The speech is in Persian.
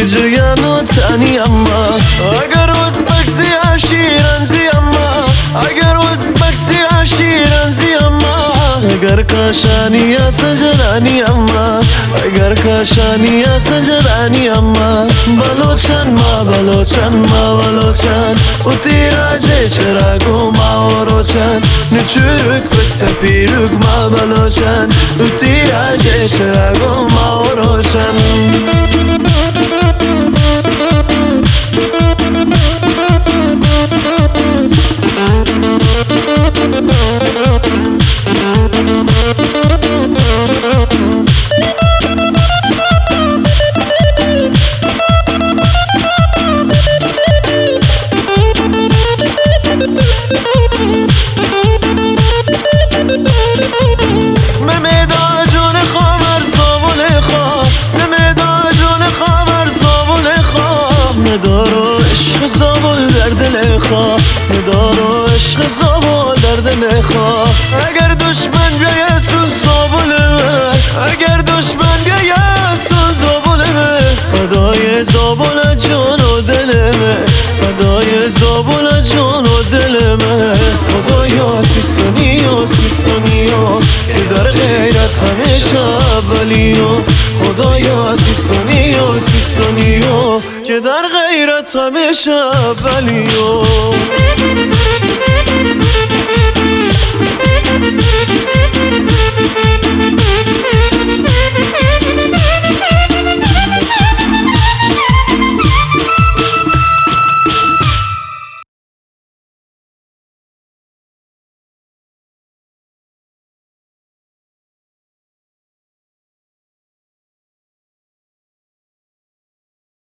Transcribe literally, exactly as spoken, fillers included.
جویان و تنی اما اگر ازبک زی شیران زی اما اگر ازبک زی شیران زی اما اگر کاشانی سجرانی اما اگر کاشانی سجرانی اما بلوچن ما بلوچن ما بلوچن و تیراجه چراغو ما و روچن نچورک بسته پیروک ما بلوچن و تیراجه چراغو ما و روچن ندارو عشق زابل در دل خواه ندارو عشق زابل در دل خواه اگر دشمن بیایه سون زابل من اگر دشمن بیایه سون زابل من فدای زابل جان و دل من فدای زابل جان و دل من خدایا سیستانی و سیستانی و که در غیرت همیشه اولی و خدایا سیستانی و سیستانی و که در غیرت همیشه اولی و